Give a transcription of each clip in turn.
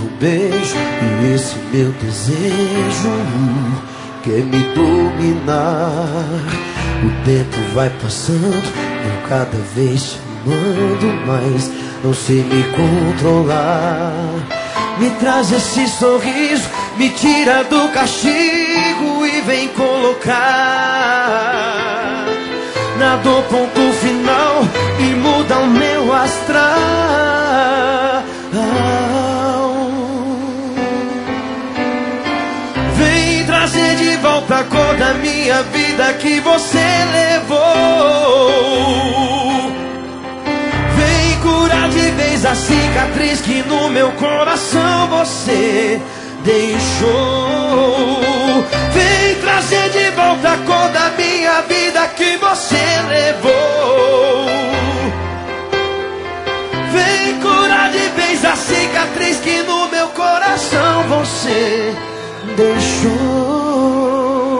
um beijo e esse meu desejo quer me dominar. O tempo vai passando, eu cada vez te amando mais, não sei me controlar. Me traz esse sorriso, me tira do castigo e vem colocar na dor ponto final e muda o meu astral. Vem trazer de volta a cor da minha vida que você levou. Vem curar de vez a cicatriz que no meu coração você deixou. Vem trazer de volta a cor da minha vida que você levou. Vem curar de vez a cicatriz que no meu coração você deixou.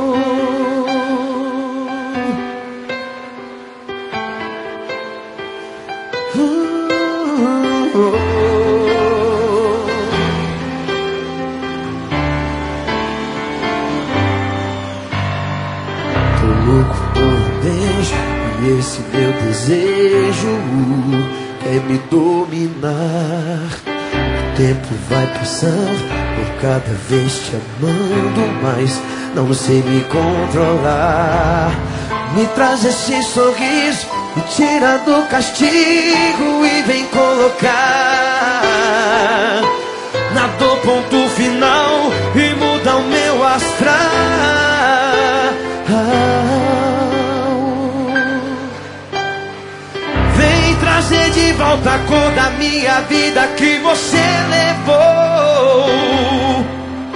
Tô louco por um beijo e esse meu desejo quer me dominar. O tempo vai passando, eu cada vez te amando mais, não sei me controlar. Me traz esse sorriso, me tira do castigo e vem colocar na dor ponto final e muda o meu astral. Vem trazer de volta a cor da minha vida que você levou.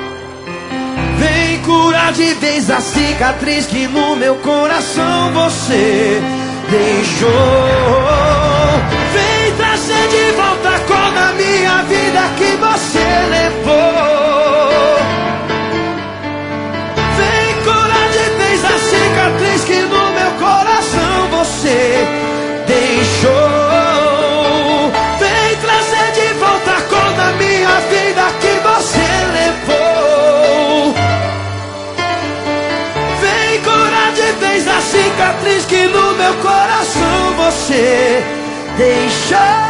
Vem curar de vez a cicatriz que no meu coração você deixou. Vem trazer de volta a cor da minha vida que você levou. Vem curar de vez a cicatriz que no meu coração você deixou. Vem trazer de volta a cor da minha vida que você levou. Vem curar de vez a cicatriz que no meu coração você deixou.